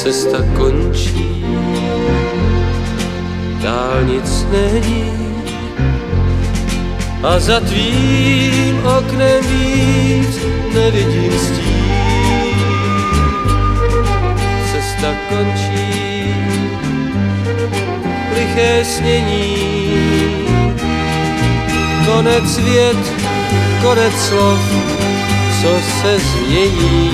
cesta končí, dálnic není a za tvým oknem víc nevidím stín. Cesta končí, liché snění, konec vět, konec slov, co se změní,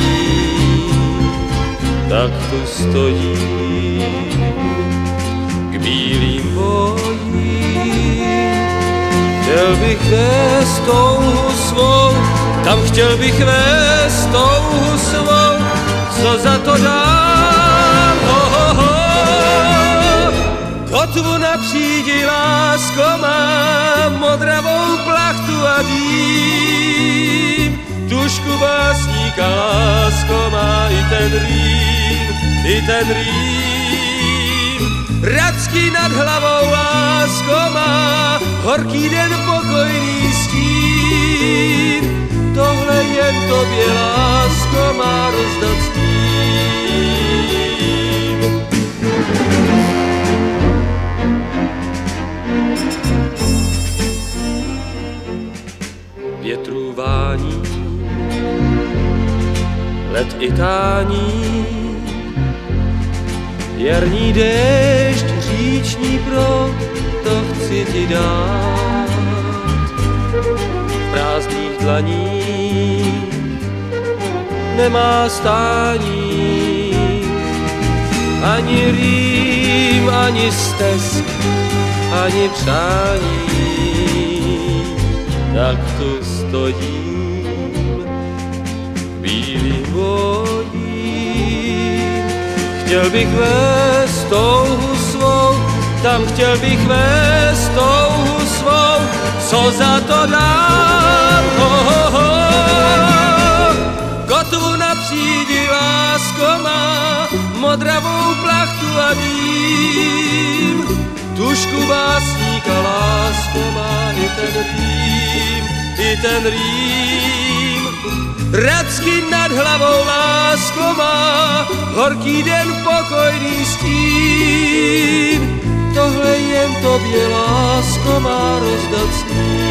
tak tu stojí k bílým bojím. Chtěl bych vést touhu svou, tam chtěl bych vést touhu svou, co za to dám, kotvu na přídi, lásko mám, modravou plachtu a dým, tušku básníka, lásko má i ten Rým, i ten Rým. Racky nad hlavou, lásko má, horký den, pokojný stín, tohle jen tobě, lásko má, rozdat stín. Větru vání, led i tání, jarní déšť, říční proud, to chci ti dát. V prázdných dlaních nemá stání, ani rým, ani stesk, ani přání, tak tu stojím bílým bojím. Chtěl bych vést touhu svou, tam chtěl bych vést touhu svou, co za to dám, kotvu na přídi, lásko má, modravou plachtu a dým, tušku básníka, lásko má i ten Rým, i ten Rým. Racky nad hlavou, lásko má, horký den, pokojný stín, tohle jen tobě, lásko má, rozdat stín.